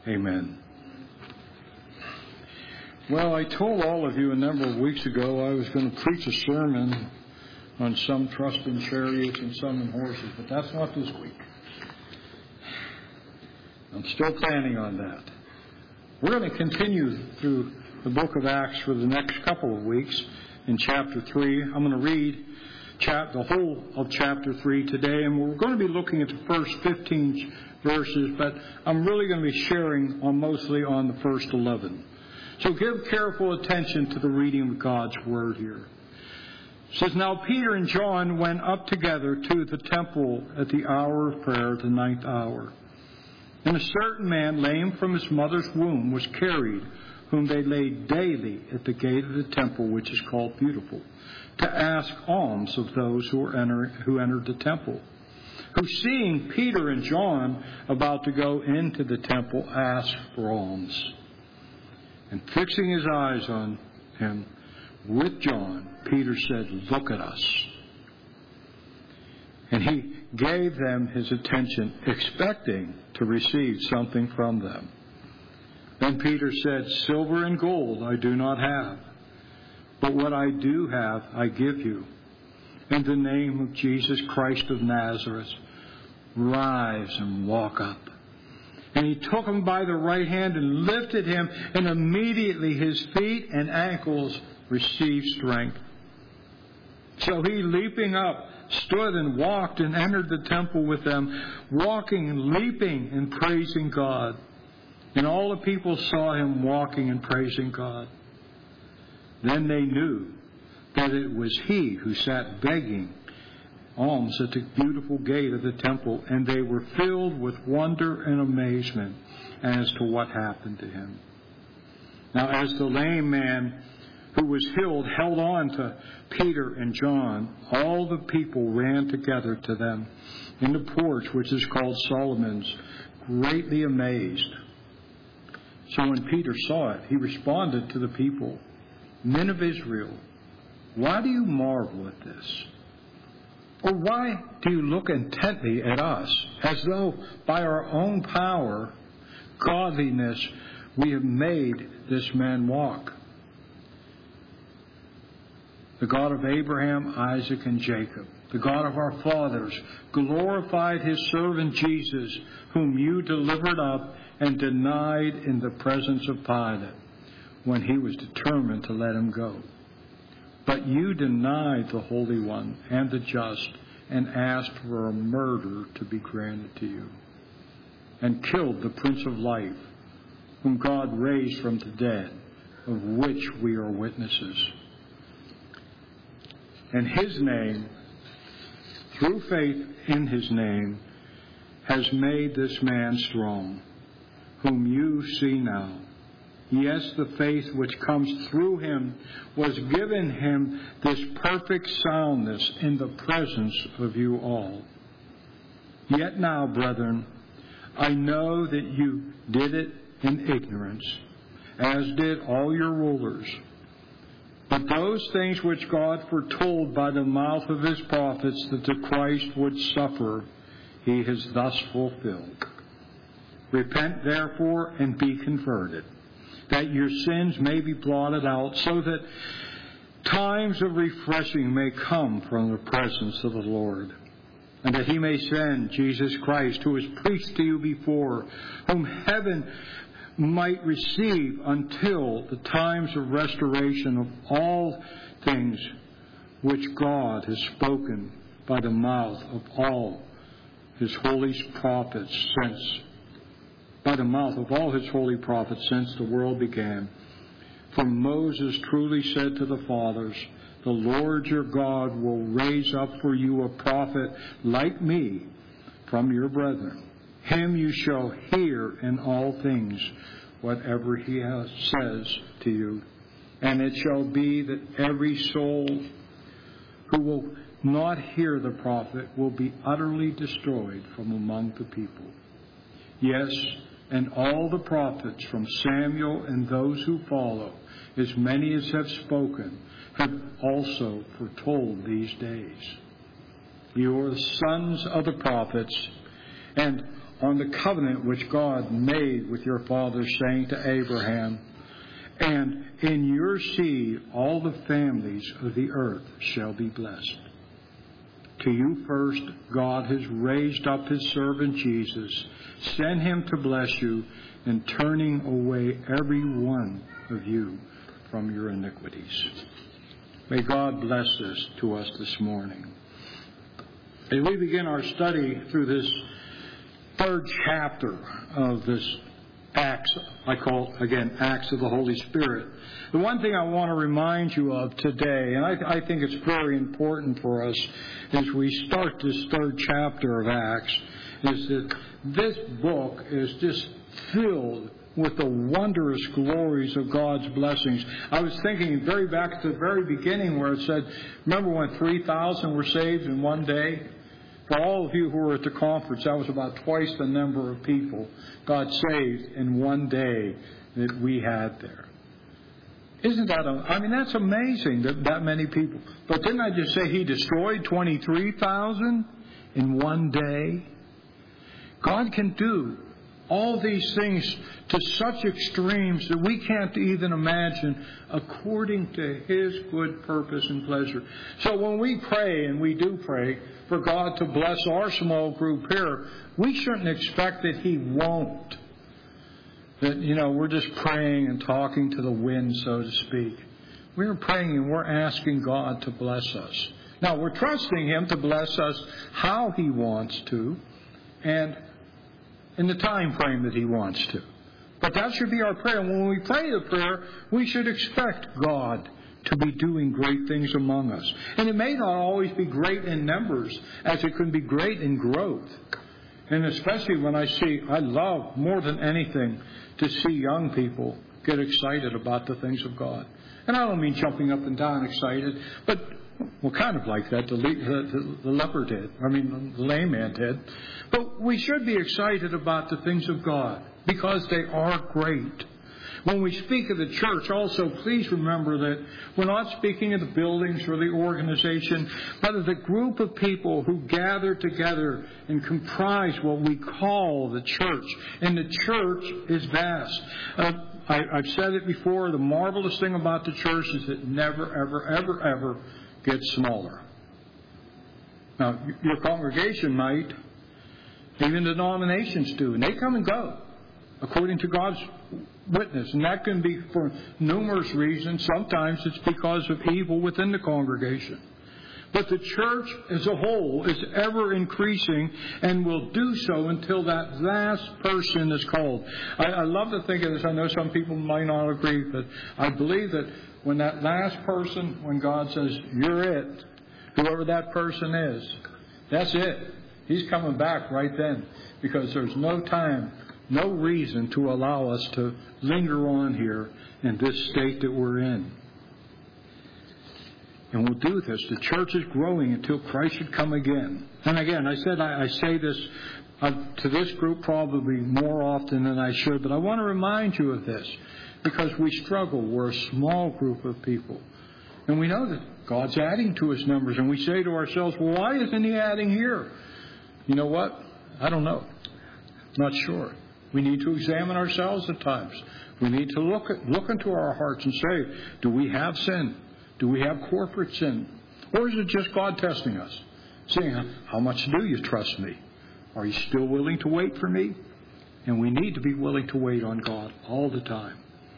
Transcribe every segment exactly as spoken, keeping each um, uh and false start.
Amen. Well, I told all of you a number of weeks ago I was going to preach a sermon on some trust in chariots and some in horses, but that's not this week. I'm still planning on that. We're going to continue through the book of Acts for the next couple of weeks in chapter three. I'm going to read chap- the whole of chapter three today, and we're going to be looking at the first fifteen verses, but I'm really going to be sharing on mostly on the first eleven. So give careful attention to the reading of God's Word here. It says, Now Peter and John went up together to the temple at the hour of prayer, the ninth hour. And a certain man, lame from his mother's womb, was carried, whom they laid daily at the gate of the temple, which is called Beautiful, to ask alms of those who, were enter, who entered the temple. Who, seeing Peter and John about to go into the temple, asked for alms. And fixing his eyes on him with John, Peter said, Look at us. And he gave them his attention, expecting to receive something from them. Then Peter said, Silver and gold I do not have, but what I do have I give you. In the name of Jesus Christ of Nazareth, rise and walk up. And he took him by the right hand and lifted him, and immediately his feet and ankles received strength. So he, leaping up, stood and walked and entered the temple with them, walking and leaping and praising God. And all the people saw him walking and praising God. Then they knew that it was he who sat begging alms at the beautiful gate of the temple, and they were filled with wonder and amazement as to what happened to him. Now, as the lame man who was healed held on to Peter and John, all the people ran together to them in the porch, which is called Solomon's, greatly amazed. So when Peter saw it, he responded to the people, Men of Israel, why do you marvel at this? Or why do you look intently at us, as though by our own power, godliness, we have made this man walk? The God of Abraham, Isaac, and Jacob, the God of our fathers, glorified his servant Jesus, whom you delivered up and denied in the presence of Pilate, when he was determined to let him go. But you denied the Holy One and the Just, and asked for a murder to be granted to you, and killed the Prince of Life, whom God raised from the dead, of which we are witnesses. And his name, through faith in his name, has made this man strong, whom you see now. Yes, the faith which comes through him was given him this perfect soundness in the presence of you all. Yet now, brethren, I know that you did it in ignorance, as did all your rulers. But those things which God foretold by the mouth of his prophets that the Christ would suffer, he has thus fulfilled. Repent, therefore, and be converted, that your sins may be blotted out, so that times of refreshing may come from the presence of the Lord, and that he may send Jesus Christ, who was preached to you before, whom heaven might receive until the times of restoration of all things which God has spoken by the mouth of all his holy prophets since by the mouth of all his holy prophets since the world began. For Moses truly said to the fathers, The Lord your God will raise up for you a prophet like me from your brethren. Him you shall hear in all things, whatever he has, says to you. And it shall be that every soul who will not hear the prophet will be utterly destroyed from among the people. Yes, and all the prophets from Samuel and those who follow, as many as have spoken, have also foretold these days. You are the sons of the prophets, and on the covenant which God made with your father, saying to Abraham, and in your seed all the families of the earth shall be blessed. To you first, God has raised up his servant Jesus, sent him to bless you, and turning away every one of you from your iniquities. May God bless this to us this morning. As we begin our study through this third chapter of this Acts, I call it, again, Acts of the Holy Spirit. The one thing I want to remind you of today, and I, I think it's very important for us as we start this third chapter of Acts, is that this book is just filled with the wondrous glories of God's blessings. I was thinking very back to the very beginning where it said, remember when three thousand were saved in one day? For all of you who were at the conference, that was about twice the number of people God saved in one day that we had there. Isn't that, a, I mean, that's amazing that that many people. But didn't I just say he destroyed twenty-three thousand in one day? God can do all these things to such extremes that we can't even imagine, according to his good purpose and pleasure. So when we pray, and we do pray, for God to bless our small group here, we shouldn't expect that he won't. That, you know, we're just praying and talking to the wind, so to speak. We're praying and we're asking God to bless us. Now, we're trusting him to bless us how he wants to, and in the time frame that he wants to. But that should be our prayer. And when we pray the prayer, we should expect God to be doing great things among us. And it may not always be great in numbers, as it can be great in growth. And especially when I see, I love more than anything to see young people get excited about the things of God. And I don't mean jumping up and down excited, but, well, kind of like that, the, the, the leper did. I mean, the lame man did. But we should be excited about the things of God, because they are great. When we speak of the church, also, please remember that we're not speaking of the buildings or the organization, but of the group of people who gather together and comprise what we call the church. And the church is vast. Uh, I, I've said it before, the marvelous thing about the church is it never, ever, ever, ever gets smaller. Now, your congregation might, even denominations do, and they come and go according to God's witness. And that can be for numerous reasons. Sometimes it's because of evil within the congregation. But the church as a whole is ever increasing and will do so until that last person is called. I, I love to think of this. I know some people might not agree, but I believe that when that last person, when God says, you're it, whoever that person is, that's it. He's coming back right then, because there's no time, no reason to allow us to linger on here in this state that we're in. And we'll do this. The church is growing until Christ should come again. And again, I said I, I say this uh, to this group probably more often than I should, but I want to remind you of this, because we struggle. We're a small group of people. And we know that God's adding to his numbers, and we say to ourselves, well, why isn't he adding here? You know what? I don't know. Not sure. We need to examine ourselves at times. We need to look at, look into our hearts and say, do we have sin? Do we have corporate sin? Or is it just God testing us? Saying, how much do you trust me? Are you still willing to wait for me? And we need to be willing to wait on God all the time.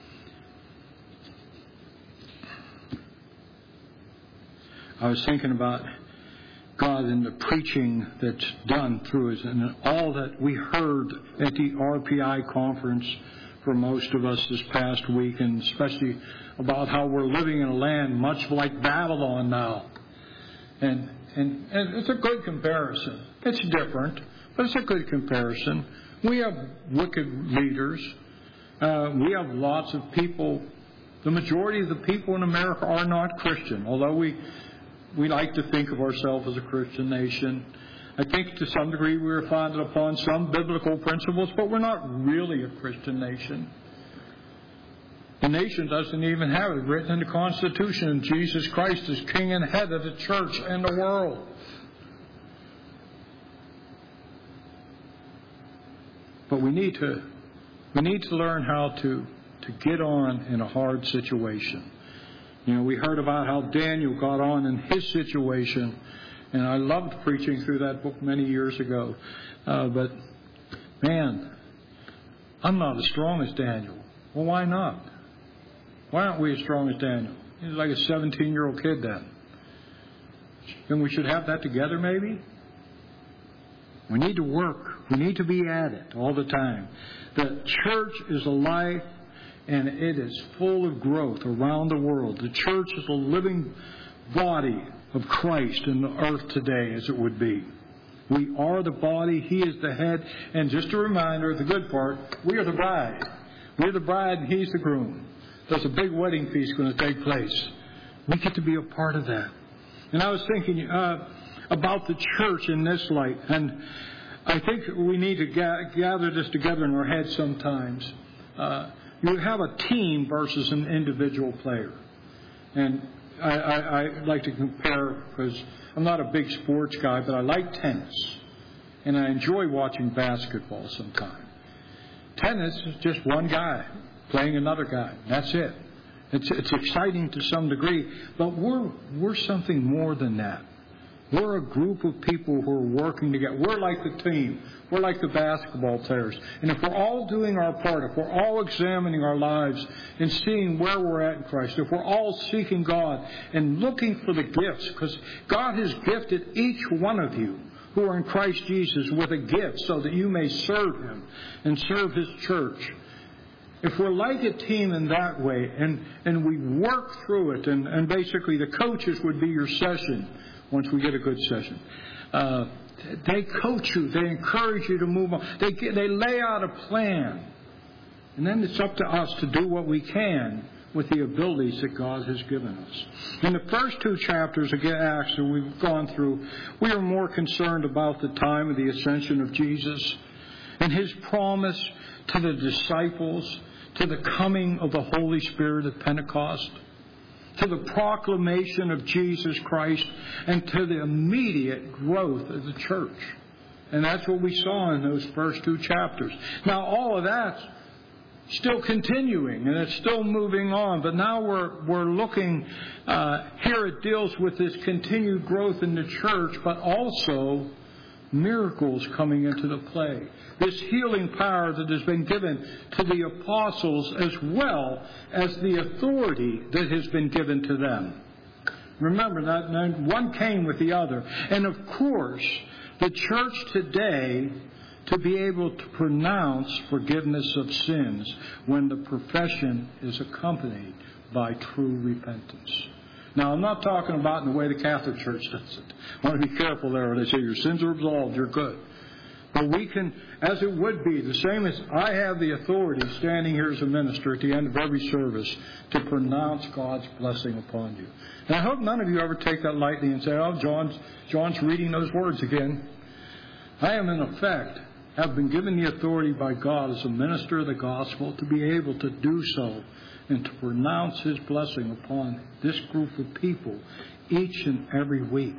I was thinking about God and the preaching that's done through us, and all that we heard at the R P I conference for most of us this past week, and especially about how we're living in a land much like Babylon now. And, and, and it's a good comparison. It's different, but it's a good comparison. We have wicked leaders. Uh, we have lots of people. The majority of the people in America are not Christian, although we we like to think of ourselves as a Christian nation. I think to some degree we are founded upon some biblical principles, but we're not really a Christian nation. The nation doesn't even have it written in the Constitution, and Jesus Christ is King and head of the church and the world. But we need to we need to learn how to, to get on in a hard situation. You know, we heard about how Daniel got on in his situation, and I loved preaching through that book many years ago. Uh, but, man, I'm not as strong as Daniel. Well, why not? Why aren't we as strong as Daniel? He was like a seventeen-year-old kid then. And we should have that together, maybe? We need to work. We need to be at it all the time. The church is alive, and it is full of growth around the world. The church is a living body of Christ in the earth today, as it would be. We are the body. He is the head. And just a reminder, the good part, we are the bride. We're the bride, and He's the groom. There's a big wedding feast going to take place. We get to be a part of that. And I was thinking uh, about the church in this light, and I think we need to ga- gather this together in our heads sometimes. Uh, you have a team versus an individual player. And I, I, I like to compare, because I'm not a big sports guy, but I like tennis. And I enjoy watching basketball sometimes. Tennis is just one guy playing another guy. That's it. It's, it's exciting to some degree, but we're we're something more than that. We're a group of people who are working together. We're like the team. We're like the basketball players. And if we're all doing our part, if we're all examining our lives and seeing where we're at in Christ, if we're all seeking God and looking for the gifts, because God has gifted each one of you who are in Christ Jesus with a gift so that you may serve Him and serve His church. If we're like a team in that way, and, and we work through it, and, and basically the coaches would be your session once we get a good session. Uh, they coach you. They encourage you to move on. They, they lay out a plan. And then it's up to us to do what we can with the abilities that God has given us. In the first two chapters of Acts that we've gone through, we are more concerned about the time of the ascension of Jesus and His promise to the disciples, to the coming of the Holy Spirit at Pentecost, to the proclamation of Jesus Christ, and to the immediate growth of the church. And that's what we saw in those first two chapters. Now, all of that's still continuing, and it's still moving on. But now we're we're looking, uh, here it deals with this continued growth in the church, but also miracles coming into the play. This healing power that has been given to the apostles, as well as the authority that has been given to them. Remember that one came with the other. And of course, the church today, to be able to pronounce forgiveness of sins when the profession is accompanied by true repentance. Now, I'm not talking about in the way the Catholic Church does it. I want to be careful there. They say your sins are absolved, you're good. But we can, as it would be, the same as I have the authority standing here as a minister at the end of every service to pronounce God's blessing upon you. And I hope none of you ever take that lightly and say, oh, John's, John's reading those words again. I am, in effect, have been given the authority by God as a minister of the gospel to be able to do so and to pronounce His blessing upon this group of people each and every week.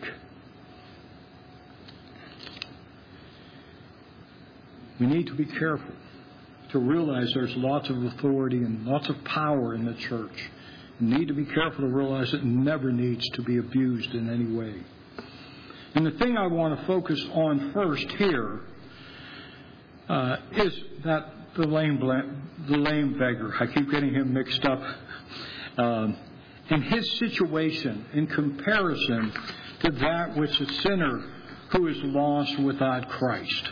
We need to be careful to realize there's lots of authority and lots of power in the church. We need to be careful to realize it never needs to be abused in any way. And the thing I want to focus on first here uh, is that the lame, the lame beggar. I keep getting him mixed up. Um, and his situation in comparison to that which a sinner who is lost without Christ.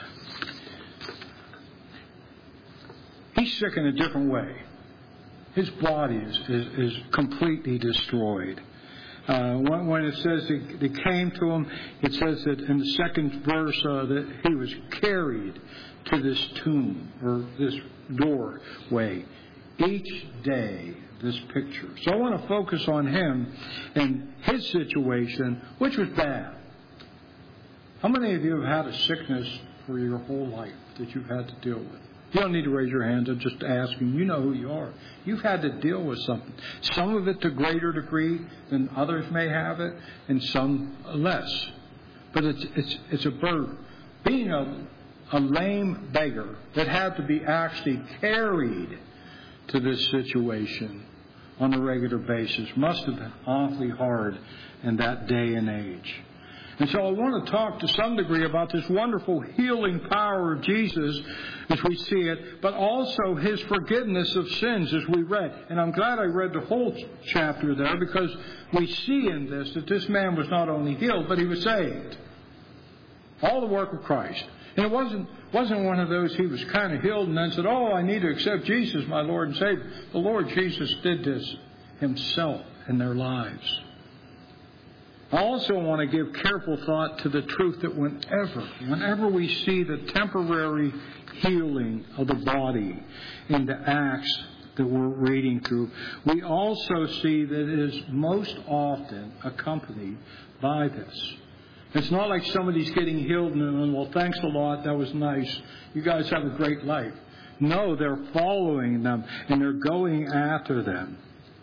He's sick in a different way. His body is, is, is completely destroyed. Uh, when, when it says that they came to him, it says that in the second verse uh, that he was carried to this tomb or this doorway each day. This picture. So I want to focus on him and his situation, which was bad. How many of you have had a sickness for your whole life that you've had to deal with? You don't need to raise your hands. I'm just asking. You know who you are. You've had to deal with something. Some of it to greater degree than others may have it, and some less. But it's it's it's a burden. Being a a lame beggar that had to be actually carried to this situation on a regular basis must have been awfully hard in that day and age. And so I want to talk to some degree about this wonderful healing power of Jesus as we see it, but also His forgiveness of sins as we read. And I'm glad I read the whole chapter there, because we see in this that this man was not only healed, but he was saved. All the work of Christ. And it wasn't wasn't one of those he was kind of healed and then said, oh, I need to accept Jesus, my Lord and Savior. The Lord Jesus did this Himself in their lives. I also want to give careful thought to the truth that whenever, whenever we see the temporary healing of the body in the Acts that we're reading through, we also see that it is most often accompanied by this. It's not like somebody's getting healed and, well, thanks a lot, that was nice. You guys have a great life. No, they're following them and they're going after them.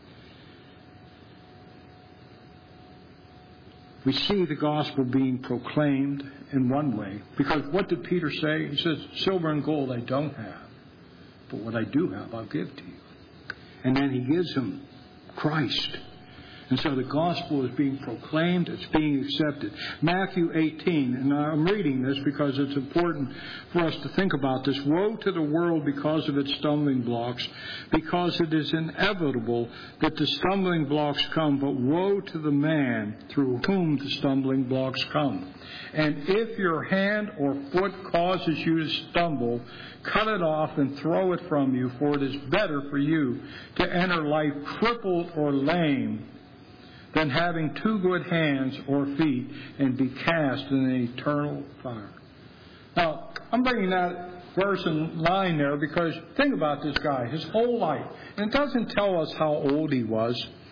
We see the gospel being proclaimed in one way. Because what did Peter say? He says, silver and gold I don't have, but what I do have I'll give to you. And then he gives him Christ. And so the gospel is being proclaimed, it's being accepted. Matthew eighteen, and I'm reading this because it's important for us to think about this. Woe to the world because of its stumbling blocks, because it is inevitable that the stumbling blocks come, but woe to the man through whom the stumbling blocks come. And if your hand or foot causes you to stumble, cut it off and throw it from you, for it is better for you to enter life crippled or lame than having two good hands or feet and be cast in an eternal fire. Now, I'm bringing that verse in line there because think about this guy, his whole life. And it doesn't tell us how old he was.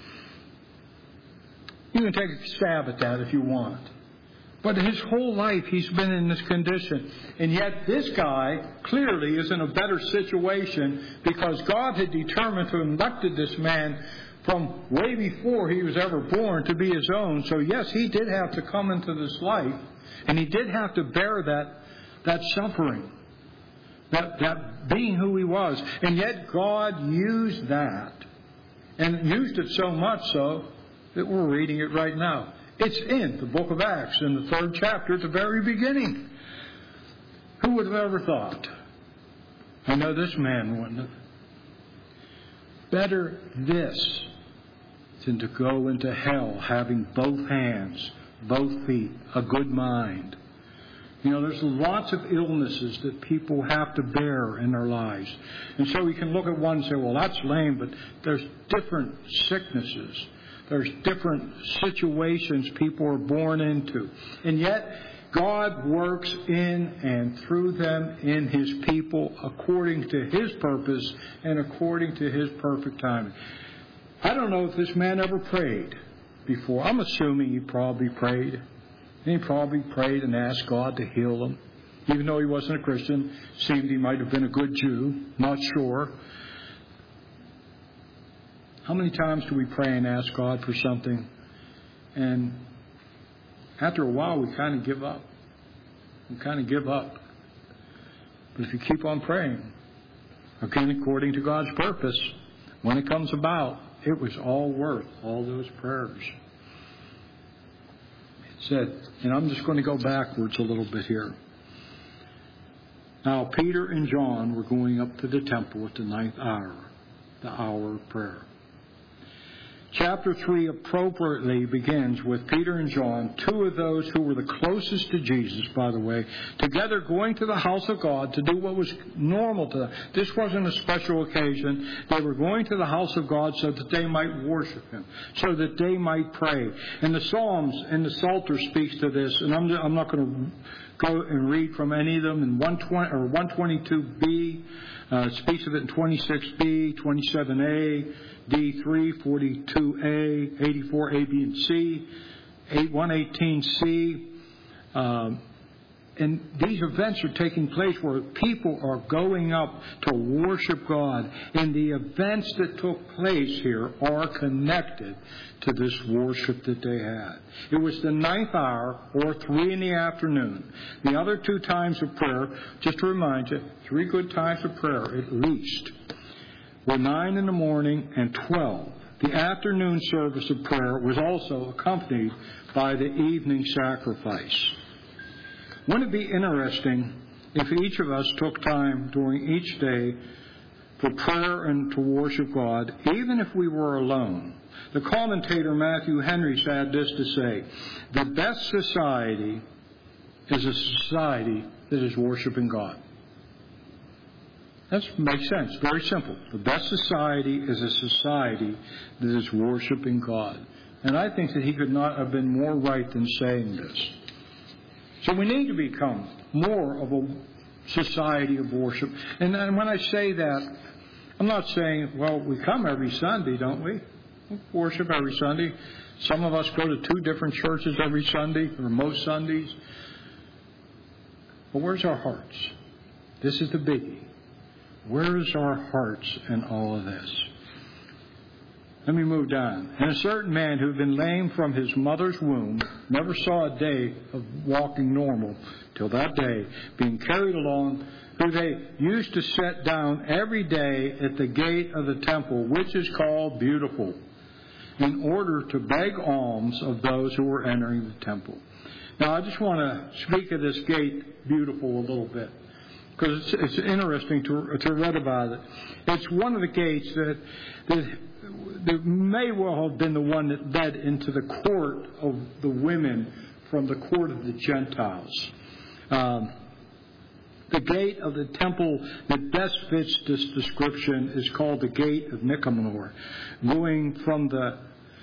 You can take a stab at that if you want. But his whole life he's been in this condition. And yet this guy clearly is in a better situation because God had determined to induct this man from way before he was ever born to be His own. So yes, he did have to come into this life, and he did have to bear that that suffering, that that being who he was. And yet God used that, and used it so much so that we're reading it right now. It's in the book of Acts, in the third chapter, at the very beginning. Who would have ever thought? I know this man wouldn't have. Better this than to go into hell having both hands, both feet, a good mind. You know, there's lots of illnesses that people have to bear in their lives. And so we can look at one and say, well, that's lame, but there's different sicknesses. There's different situations people are born into. And yet, God works in and through them in His people according to His purpose and according to His perfect timing. I don't know if this man ever prayed before. I'm assuming he probably prayed. And he probably prayed and asked God to heal him. Even though he wasn't a Christian, seemed he might have been a good Jew. Not sure. How many times do we pray and ask God for something, and after a while we kind of give up? We kind of give up. But if you keep on praying, again, according to God's purpose, when it comes about, it was all worth all those prayers. It said, and I'm just going to go backwards a little bit here. Now, Peter and John were going up to the temple at the ninth hour, the hour of prayer. Chapter three appropriately begins with Peter and John, two of those who were the closest to Jesus, by the way, together going to the house of God to do what was normal to them. This wasn't a special occasion. They were going to the house of God so that they might worship Him, so that they might pray. And the Psalms and the Psalter speaks to this, and I'm, I'm not going to go and read from any of them. In one twenty or one twenty-two b, uh, speaks of it in twenty-six b, twenty-seven a, D three, forty-two a, eighty-four a, b, and c, one eighteen c, um, and these events are taking place where people are going up to worship God. And the events that took place here are connected to this worship that they had. It was the ninth hour, or three in the afternoon. The other two times of prayer, just to remind you, three good times of prayer at least, were nine in the morning and twelve. The afternoon service of prayer was also accompanied by the evening sacrifice. Wouldn't it be interesting if each of us took time during each day for prayer and to worship God, even if we were alone? The commentator Matthew Henry had this to say: the best society is a society that is worshiping God. That makes sense. Very simple. The best society is a society that is worshiping God. And I think that he could not have been more right than saying this. So we need to become more of a society of worship. And, and when I say that, I'm not saying, well, we come every Sunday, don't we? We worship every Sunday. Some of us go to two different churches every Sunday, or most Sundays. But where's our hearts? This is the biggie. Where's our hearts in all of this? Let me move down. And a certain man who had been lame from his mother's womb never saw a day of walking normal till that day, being carried along, who they used to set down every day at the gate of the temple, which is called Beautiful, in order to beg alms of those who were entering the temple. Now, I just want to speak of this gate, Beautiful, a little bit, because it's, it's interesting to, to read about it. It's one of the gates that, that, that may well have been the one that led into the court of the women from the court of the Gentiles. Um, the gate of the temple that best fits this description is called the gate of Nicanor, going from the,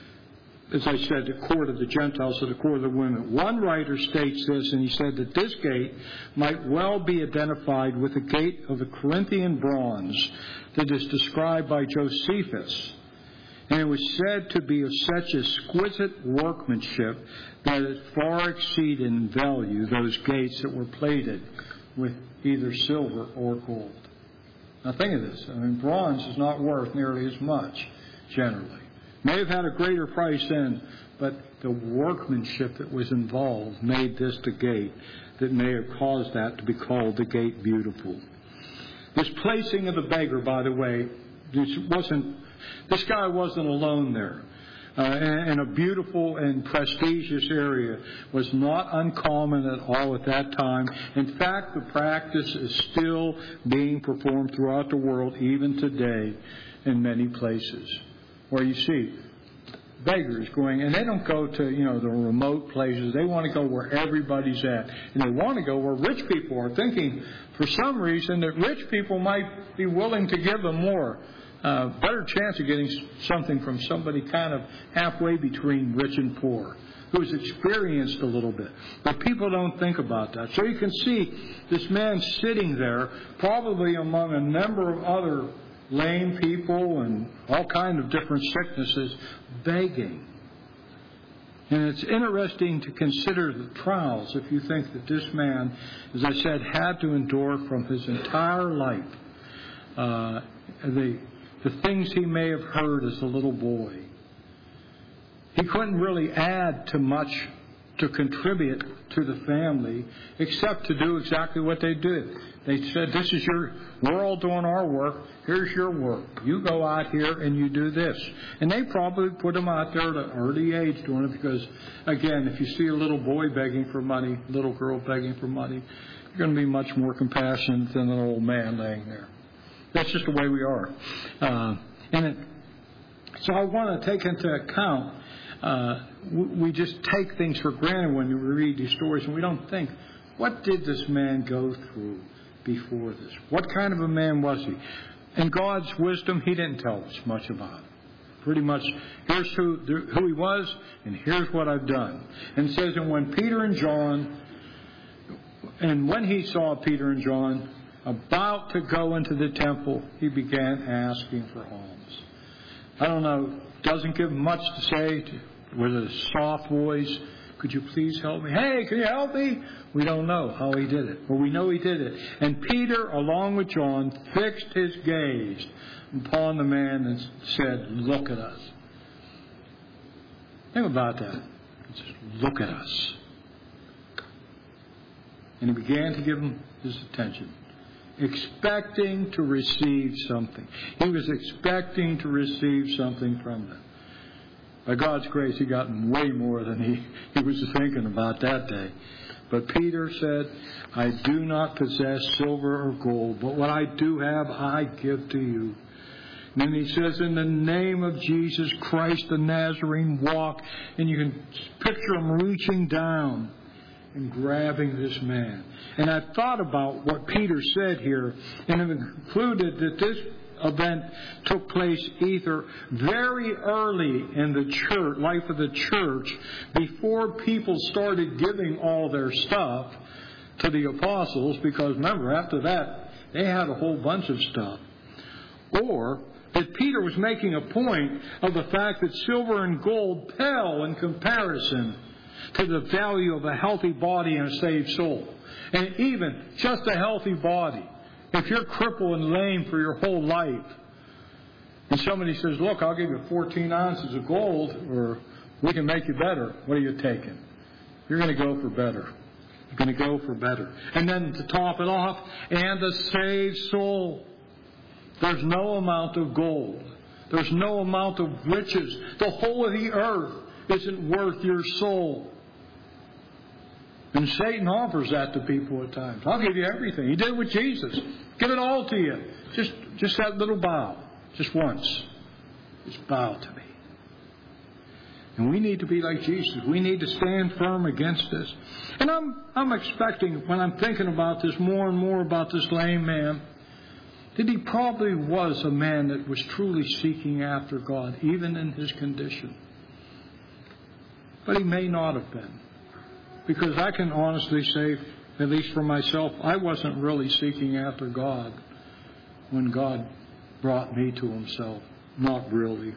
as I said, the court of the Gentiles to the court of the women. One writer states this, and he said that this gate might well be identified with the gate of the Corinthian bronze that is described by Josephus. And it was said to be of such exquisite workmanship that it far exceeded in value those gates that were plated with either silver or gold. Now think of this. I mean, bronze is not worth nearly as much, generally. May have had a greater price then, but the workmanship that was involved made this the gate that may have caused that to be called the Gate Beautiful. This placing of the beggar, by the way, this wasn't, this guy wasn't alone there. Uh, and, and a beautiful and prestigious area was not uncommon at all at that time. In fact, the practice is still being performed throughout the world, even today, in many places, where you see beggars going, and they don't go to, you know, the remote places. They want to go where everybody's at. And they want to go where rich people are, thinking for some reason that rich people might be willing to give them more. Uh, better chance of getting something from somebody kind of halfway between rich and poor, who's experienced a little bit. But people don't think about that. So you can see this man sitting there, probably among a number of other lame people and all kinds of different sicknesses, begging. And it's interesting to consider the trials if you think that this man, as I said, had to endure from his entire life uh, the the things he may have heard as a little boy. He couldn't really add to much to contribute to the family except to do exactly what they did. They said, this is your, we're all doing our work, here's your work. You go out here and you do this. And they probably put him out there at an early age doing it because, again, if you see a little boy begging for money, little girl begging for money, you're going to be much more compassionate than an old man laying there. That's just the way we are. Uh, and it, so I want to take into account, uh, we just take things for granted when we read these stories, and we don't think, what did this man go through before this? What kind of a man was he? In God's wisdom, he didn't tell us much about him. Pretty much, here's who, who he was, and here's what I've done. And it says, and when Peter and John, and when he saw Peter and John about to go into the temple, he began asking for alms. I don't know, doesn't give much to say to, with a soft voice, Could you please help me? Hey, can you help me? We don't know how he did it, but we know he did it. And Peter, along with John, fixed his gaze upon the man and said, look at us. Think about that. Just look at us. And he began to give him his attention, expecting to receive something. He was expecting to receive something from them. By God's grace, he got way more than he, he was thinking about that day. But Peter said, I do not possess silver or gold, but what I do have, I give to you. And then he says, in the name of Jesus Christ the Nazarene, walk. And you can picture him reaching down and grabbing this man. And I thought about what Peter said here, and have concluded that this event took place either very early in the church, life of the church, before people started giving all their stuff to the apostles, because remember, after that, they had a whole bunch of stuff. Or that Peter was making a point of the fact that silver and gold pale in comparison to the value of a healthy body and a saved soul. And even just a healthy body. If you're crippled and lame for your whole life, and somebody says, look, I'll give you fourteen ounces of gold, or we can make you better, what are you taking? You're going to go for better. You're going to go for better. And then to top it off, and the saved soul. There's no amount of gold. There's no amount of riches. The whole of the earth isn't worth your soul. And Satan offers that to people at times. I'll give you everything. He did it with Jesus. Give it all to you. Just, just that little bow. Just once. Just bow to me. And we need to be like Jesus. We need to stand firm against this. And I'm, I'm expecting, when I'm thinking about this more and more about this lame man, that he probably was a man that was truly seeking after God, even in his condition. But he may not have been. Because I can honestly say, at least for myself, I wasn't really seeking after God when God brought me to himself. Not really.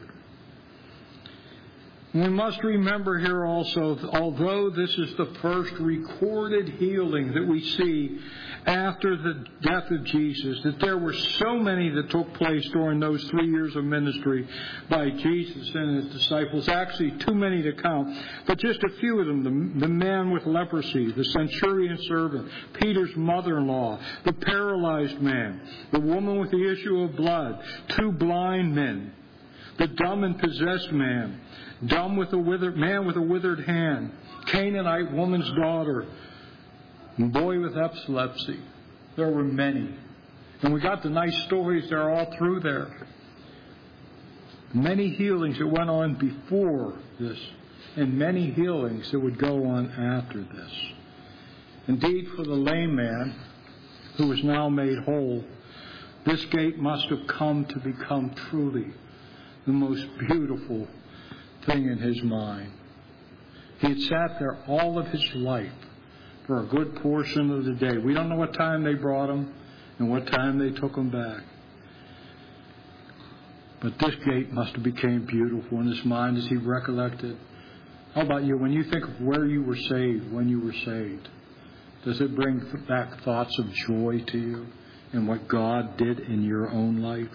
We must remember here also, although this is the first recorded healing that we see after the death of Jesus, that there were so many that took place during those three years of ministry by Jesus and his disciples. Actually, too many to count. But just a few of them. The, the man with leprosy, the centurion servant, Peter's mother-in-law, the paralyzed man, the woman with the issue of blood, two blind men, the dumb and possessed man, dumb with a withered man with a withered hand, Canaanite woman's daughter, boy with epilepsy. There were many. And we got the nice stories there all through there. Many healings that went on before this, and many healings that would go on after this. Indeed, for the lame man who was now made whole, this gate must have come to become truly the most beautiful thing in his mind. He had sat there all of his life for a good portion of the day. We don't know what time they brought him and what time they took him back. But this gate must have became beautiful in his mind as he recollected. How about you? When you think of where you were saved, when you were saved, does it bring back thoughts of joy to you and what God did in your own life?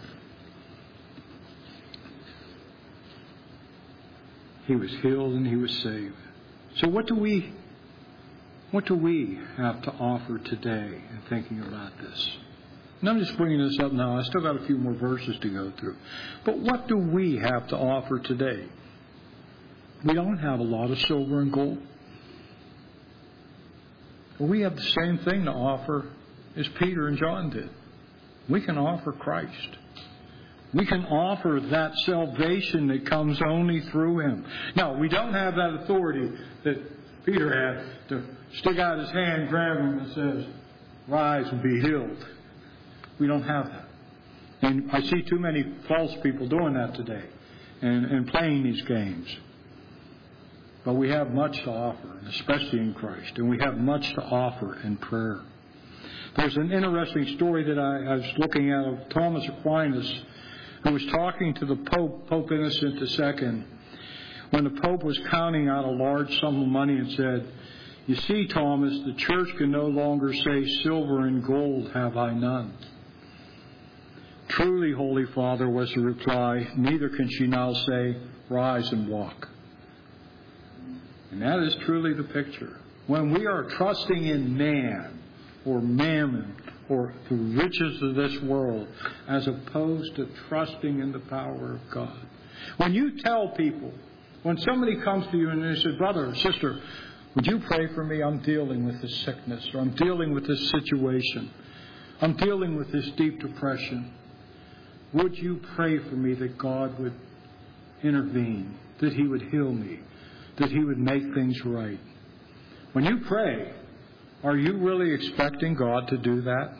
He was healed and he was saved. So what do we what do we have to offer today in thinking about this? And I'm just bringing this up now. I still got a few more verses to go through. But what do we have to offer today? We don't have a lot of silver and gold. But we have the same thing to offer as Peter and John did. We can offer Christ. We can offer that salvation that comes only through him. Now, we don't have that authority that Peter had to stick out his hand, grab him, and says, rise and be healed. We don't have that. And I see too many false people doing that today and, and playing these games. But we have much to offer, especially in Christ. And we have much to offer in prayer. There's an interesting story that I, I was looking at of Thomas Aquinas, who was talking to the Pope, Pope Innocent the Second, when the Pope was counting out a large sum of money and said, "You see, Thomas, the church can no longer say, 'Silver and gold have I none.'" "Truly, Holy Father," was the reply, "neither can she now say, 'Rise and walk.'" And that is truly the picture. When we are trusting in man or mammon or the riches of this world as opposed to trusting in the power of God. When you tell people, when somebody comes to you and they say, "Brother or sister, would you pray for me? I'm dealing with this sickness, or I'm dealing with this situation. I'm dealing with this deep depression. Would you pray for me that God would intervene, that He would heal me, that He would make things right?" When you pray, are you really expecting God to do that?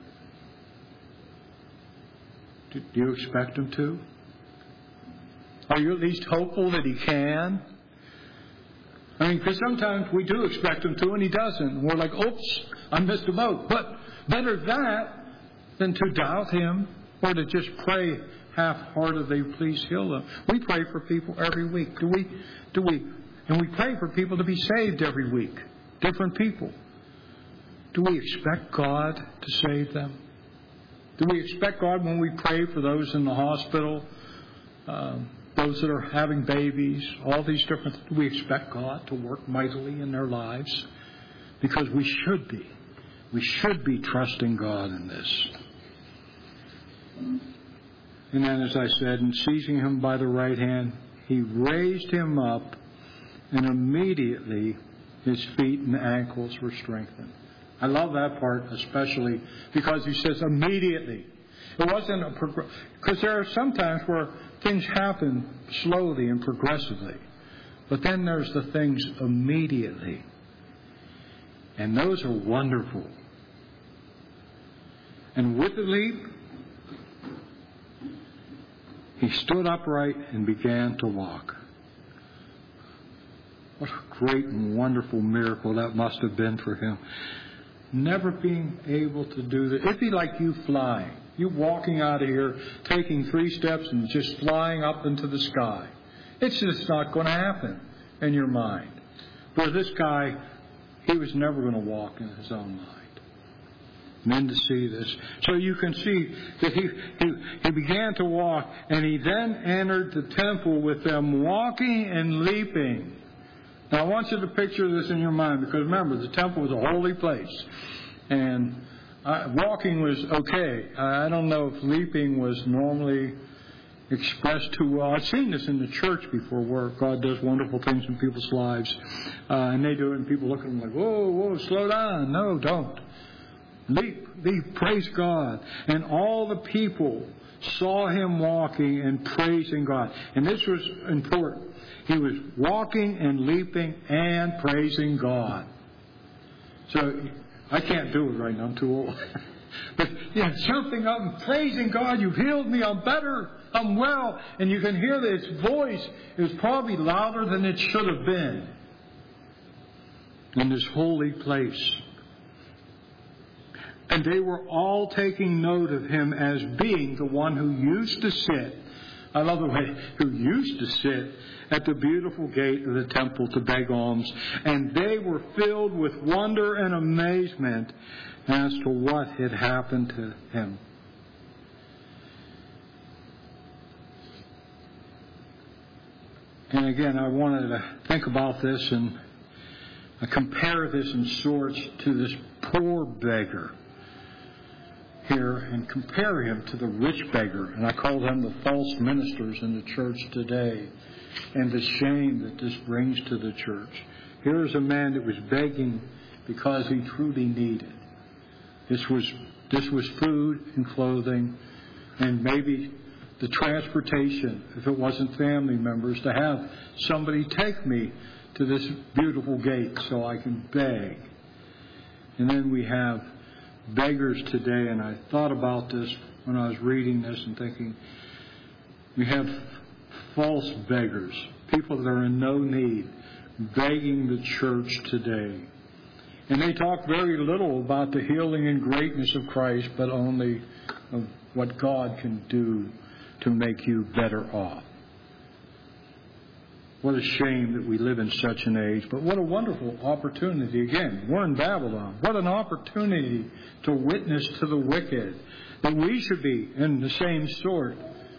Do you expect Him to? Are you at least hopeful that He can? I mean, because sometimes we do expect Him to and He doesn't. And we're like, "Oops, I missed the boat." But better that than to doubt Him or to just pray half-heartedly, "Please heal them." We pray for people every week. Do we? Do we? And we pray for people to be saved every week. Different people. Do we expect God to save them? Do we expect God when we pray for those in the hospital, um, those that are having babies, all these different things? Do we expect God to work mightily in their lives? Because we should be. We should be trusting God in this. And then, as I said, and seizing him by the right hand, he raised him up, and immediately his feet and ankles were strengthened. I love that part especially because he says immediately. It wasn't a progress, because there are some times where things happen slowly and progressively. But then there's the things immediately. And those are wonderful. And with the leap, he stood upright and began to walk. What a great and wonderful miracle that must have been for him. Never being able to do that. It'd be like you flying. You walking out of here, taking three steps and just flying up into the sky. It's just not going to happen in your mind. For this guy, he was never going to walk in his own mind. And then to see this. So you can see that he, he, he began to walk, and he then entered the temple with them walking and leaping. Now, I want you to picture this in your mind, because remember, the temple was a holy place. And uh, walking was okay. I don't know if leaping was normally expressed too well. I've seen this in the church before, where God does wonderful things in people's lives. Uh, and they do it, and people look at them like, whoa, whoa, slow down. No, don't. Leap, leap, praise God. And all the people saw him walking and praising God. And this was important. He was walking and leaping and praising God. So I can't do it right now. I'm too old. But yeah, jumping up and praising God. You've healed me. I'm better. I'm well. And you can hear that his voice is probably louder than it should have been in this holy place. And they were all taking note of him as being the one who used to sit. I love the way, who used to sit at the beautiful gate of the temple to beg alms. And they were filled with wonder and amazement as to what had happened to him. And again, I wanted to think about this and compare this in sorts to this poor beggar here and compare him to the rich beggar. And I call them the false ministers in the church today, and the shame that this brings to the church. Here is a man that was begging because he truly needed. This was this was food and clothing, and maybe the transportation, if it wasn't family members, to have somebody take me to this beautiful gate so I can beg. And then we have beggars today, and I thought about this when I was reading this and thinking, we have false beggars, people that are in no need, begging the church today. And they talk very little about the healing and greatness of Christ, but only of what God can do to make you better off. What a shame that we live in such an age. But what a wonderful opportunity. Again, we're in Babylon. What an opportunity to witness to the wicked. That we should be in the same sort.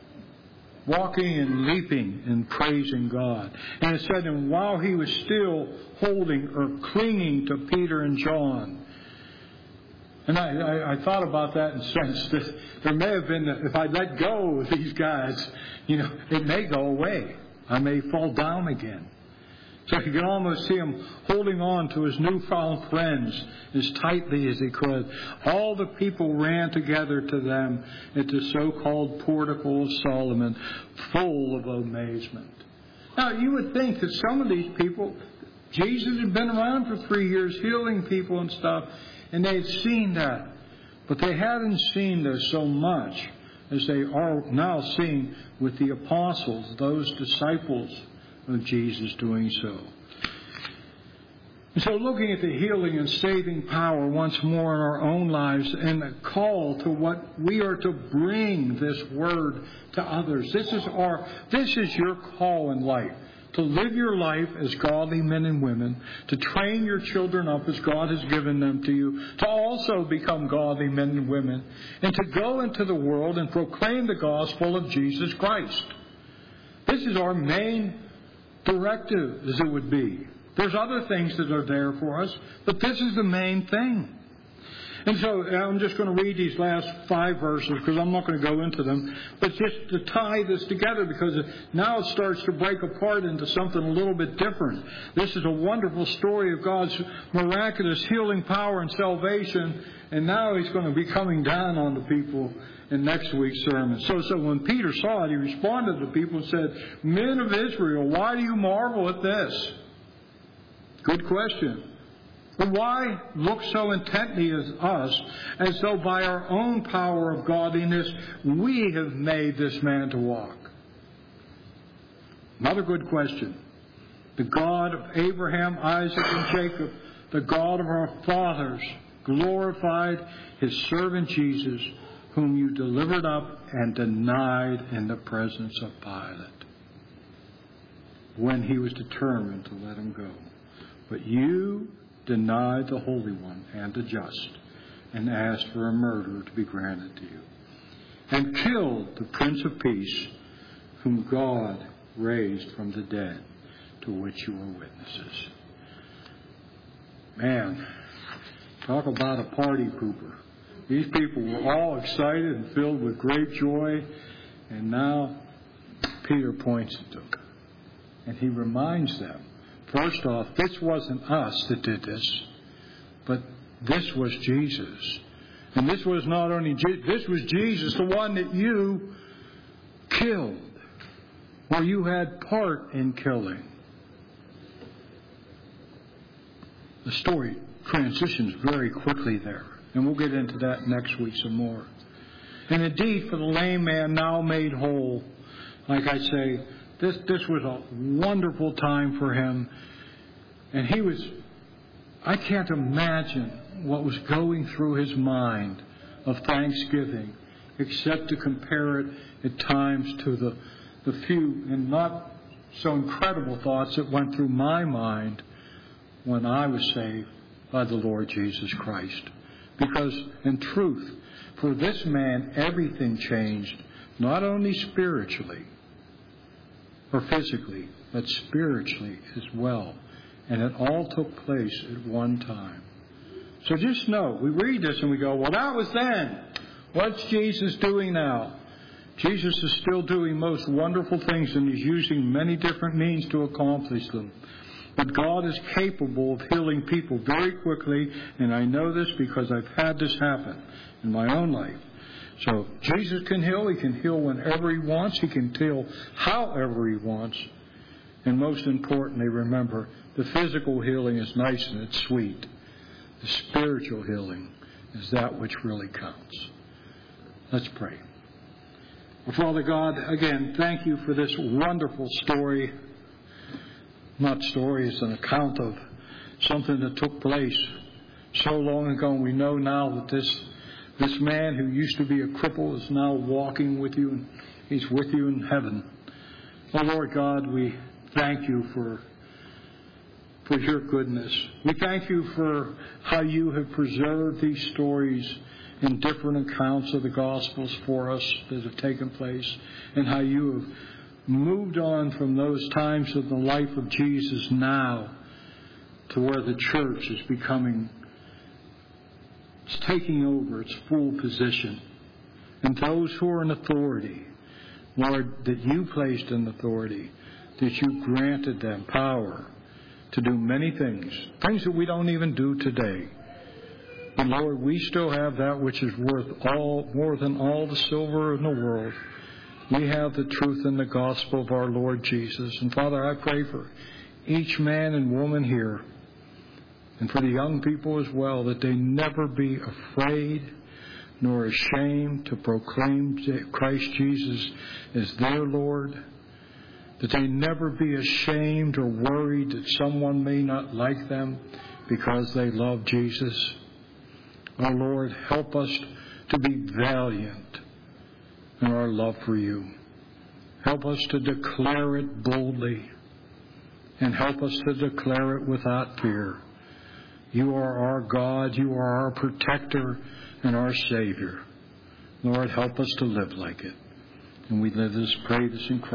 Walking and leaping and praising God. And it said, and while he was still holding or clinging to Peter and John. And I, I, I thought about that in the sense that there may have been, if I let go of these guys, you know, it may go away. I may fall down again. So you can almost see him holding on to his newfound friends as tightly as he could. All the people ran together to them at the so-called Portico of Solomon, full of amazement. Now, you would think that some of these people, Jesus had been around for three years healing people and stuff, and they had seen that. But they hadn't seen this so much as they are now seeing with the apostles, those disciples of Jesus doing so. And so looking at the healing and saving power once more in our own lives and a call to what we are to bring this word to others. This is our, this is your call in life. To live your life as godly men and women, to train your children up as God has given them to you, to also become godly men and women, and to go into the world and proclaim the gospel of Jesus Christ. This is our main directive, as it would be. There's other things that are there for us, but this is the main thing. And so I'm just going to read these last five verses because I'm not going to go into them, but just to tie this together because now it starts to break apart into something a little bit different. This is a wonderful story of God's miraculous healing power and salvation, and now He's going to be coming down on the people in next week's sermon. So, so when Peter saw it, he responded to the people and said, "Men of Israel, why do you marvel at this?" Good question. But why look so intently at us as though by our own power of godliness we have made this man to walk? Another good question. The God of Abraham, Isaac, and Jacob, the God of our fathers, glorified His servant Jesus, whom you delivered up and denied in the presence of Pilate, when he was determined to let him go. But you denied the Holy One and the Just, and asked for a murderer to be granted to you, and killed the Prince of Peace, whom God raised from the dead, to which you were witnesses. Man, talk about a party pooper. These people were all excited and filled with great joy, and now Peter points at them, and he reminds them, first off, this wasn't us that did this, but this was Jesus. And this was not only Jesus, this was Jesus, the one that you killed, or you had part in killing. The story transitions very quickly there, and we'll get into that next week some more. And indeed, for the lame man now made whole, like I say, This this was a wonderful time for him. And he was, I can't imagine what was going through his mind of thanksgiving, except to compare it at times to the, the few and not so incredible thoughts that went through my mind when I was saved by the Lord Jesus Christ. Because in truth, for this man, everything changed, not only spiritually, or physically, but spiritually as well. And it all took place at one time. So just know, we read this and we go, well, that was then. What's Jesus doing now? Jesus is still doing most wonderful things, and He's using many different means to accomplish them. But God is capable of healing people very quickly, and I know this because I've had this happen in my own life. So Jesus can heal. He can heal whenever He wants. He can heal however He wants. And most importantly, remember, the physical healing is nice and it's sweet. The spiritual healing is that which really counts. Let's pray. Well, Father God, again, thank You for this wonderful story. Not story, it's an account of something that took place so long ago. And we know now that this This man who used to be a cripple is now walking with You, and he's with You in heaven. Oh, Lord God, we thank you for for your goodness. We thank you for how you have preserved these stories in different accounts of the Gospels for us that have taken place, and how you have moved on from those times of the life of Jesus now to where the church is becoming, it's taking over its full position. And those who are in authority, Lord, that you placed in authority, that you granted them power to do many things, things that we don't even do today. But Lord, we still have that which is worth all more than all the silver in the world. We have the truth in the gospel of our Lord Jesus. And Father, I pray for each man and woman here, and for the young people as well, that they never be afraid nor ashamed to proclaim Christ Jesus as their Lord, that they never be ashamed or worried that someone may not like them because they love Jesus. Oh Lord, help us to be valiant in our love for you. Help us to declare it boldly, and help us to declare it without fear. You are our God, you are our protector and our Savior. Lord, help us to live like it. And we live this, pray this in Christ.